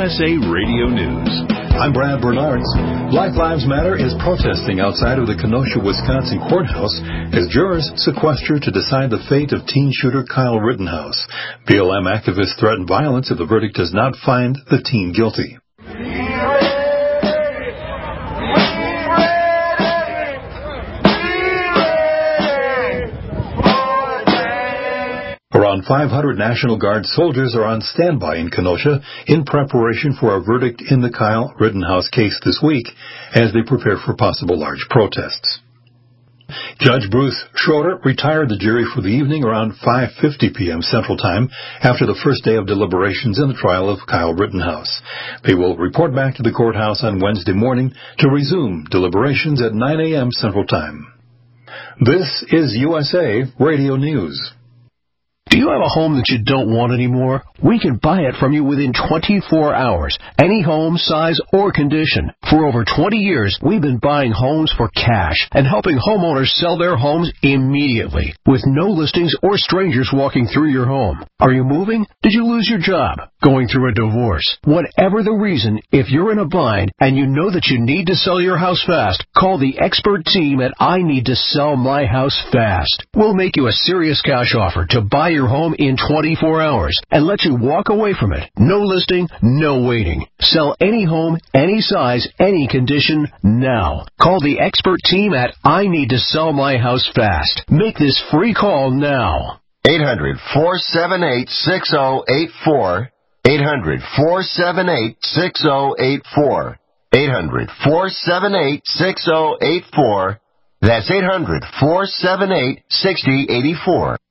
USA Radio News. I'm Brad Bernards. Black Lives Matter is protesting outside of the Kenosha, Wisconsin courthouse as jurors sequester to decide the fate of teen shooter Kyle Rittenhouse. BLM activists threaten violence if the verdict does not find the teen guilty. Around 500 National Guard soldiers are on standby in Kenosha in preparation for a verdict in the Kyle Rittenhouse case this week as they prepare for possible large protests. Judge Bruce Schroeder retired the jury for the evening around 5:50 p.m. Central Time after the first day of deliberations in the trial of Kyle Rittenhouse. They will report back to the courthouse on Wednesday morning to resume deliberations at 9 a.m. Central Time. This is USA Radio News. Do you have a home that you don't want anymore? We can buy it from you within 24 hours. Any home, size, or condition. For over 20 years, we've been buying homes for cash and helping homeowners sell their homes immediately with no listings or strangers walking through your home. Are you moving? Did you lose your job? Going through a divorce? Whatever the reason, if you're in a bind and you know that you need to sell your house fast, call the expert team at I Need to Sell My House Fast. We'll make you a serious cash offer to buy your home in 24 hours and let you walk away from it. No listing, no waiting. Sell any home, any size, any condition, now. Call the expert team at I Need to Sell My House Fast. Make this free call now. 800-478-6084. 800-478-6084. 800-478-6084. That's 800-478-6084.